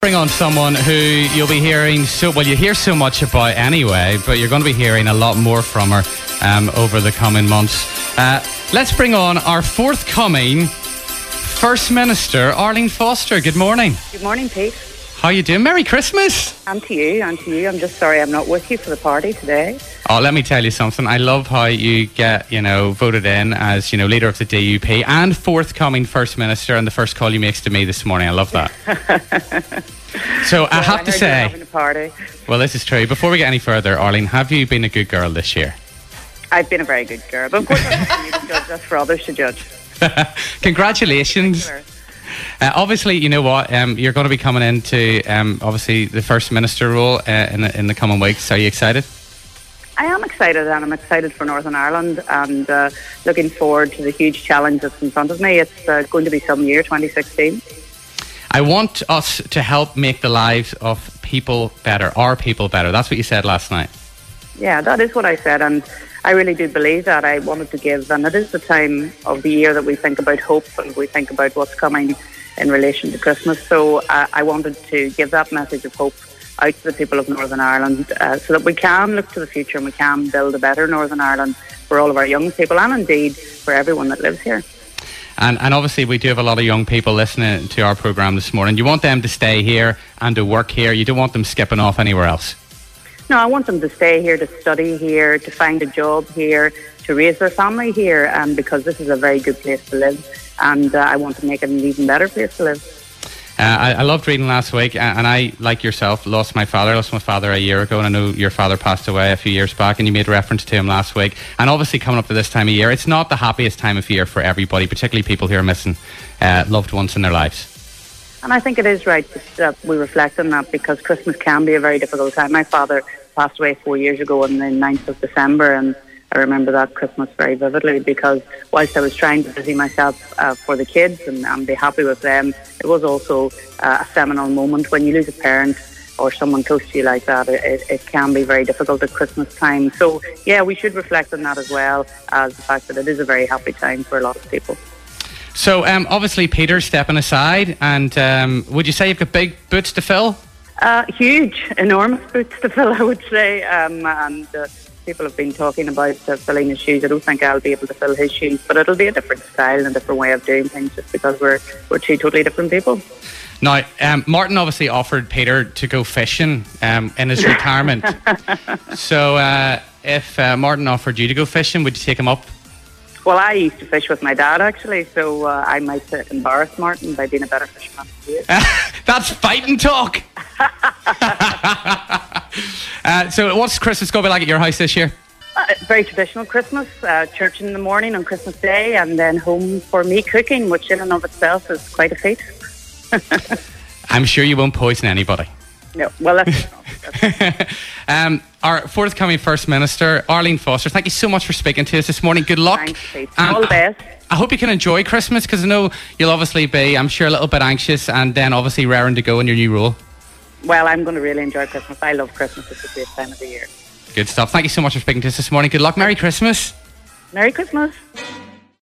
bring on someone who you'll be hearing you hear so much about anyway, but you're going to be hearing a lot more from her over the coming months. Let's bring on our forthcoming First Minister, Arlene Foster. Good morning. Good morning, Pete. How you doing? Merry Christmas. And to you. I'm just sorry I'm not with you for the party today. Oh, let me tell you something. I love how you get, voted in as, leader of the DUP and forthcoming First Minister, and the first call you makes to me this morning. I love that. So I have to say, having a party. Well, this is true. Before we get any further, Arlene, have you been a good girl this year? I've been a very good girl, but of course that's not for you to judge, that's for others to judge. Congratulations. Obviously, you know what, you're going to be coming into obviously the First Minister role in the coming weeks. Are you excited? I am excited, and I'm excited for Northern Ireland, and looking forward to the huge challenge that's in front of me. It's going to be some year, 2016. I want us to help make the lives of people better, our people better. That's what you said last night. Yeah, that is what I said, and I really do believe that. I wanted to give, and it is the time of the year that we think about hope and we think about what's coming in relation to Christmas. So I wanted to give that message of hope out to the people of Northern Ireland so that we can look to the future and we can build a better Northern Ireland for all of our young people and indeed for everyone that lives here. And obviously we do have a lot of young people listening to our programme this morning. You want them to stay here and to work here. You don't want them skipping off anywhere else. No, I want them to stay here, to study here, to find a job here, to raise their family here, because this is a very good place to live, and I want to make it an even better place to live. I loved reading last week, and I, like yourself, lost my father a year ago, and I know your father passed away a few years back, and you made reference to him last week. And obviously coming up to this time of year, it's not the happiest time of year for everybody, particularly people who are missing loved ones in their lives. And I think it is right that we reflect on that, because Christmas can be a very difficult time. My father passed away 4 years ago on the 9th of December, and I remember that Christmas very vividly, because whilst I was trying to busy myself for the kids and be happy with them, it was also a seminal moment. When you lose a parent or someone close to you like that, it can be very difficult at Christmas time. So yeah, we should reflect on that as well, as the fact that it is a very happy time for a lot of people. So obviously Peter's stepping aside, and would you say you've got big boots to fill? Huge, enormous boots to fill, I would say, and people have been talking about filling his shoes. I don't think I'll be able to fill his shoes, but it'll be a different style and a different way of doing things, just because we're two totally different people. Now, Martin obviously offered Peter to go fishing in his retirement. So if Martin offered you to go fishing, would you take him up? Well, I used to fish with my dad, actually, so I might embarrass Martin by being a better fisherman than he is. That's fighting talk! So what's Christmas going to be like at your house this year? Very traditional Christmas. Church in the morning on Christmas Day, and then home for me cooking, which in and of itself is quite a feat. I'm sure you won't poison anybody. No, well, that's not. Our forthcoming First Minister, Arlene Foster, thank you so much for speaking to us this morning. Good luck. Thanks, Pete. All the best. I hope you can enjoy Christmas, because I know you'll obviously be, I'm sure, a little bit anxious, and then obviously raring to go in your new role. Well, I'm going to really enjoy Christmas. I love Christmas. It's a great time of the year. Good stuff. Thank you so much for speaking to us this morning. Good luck. Merry Christmas. Merry Christmas.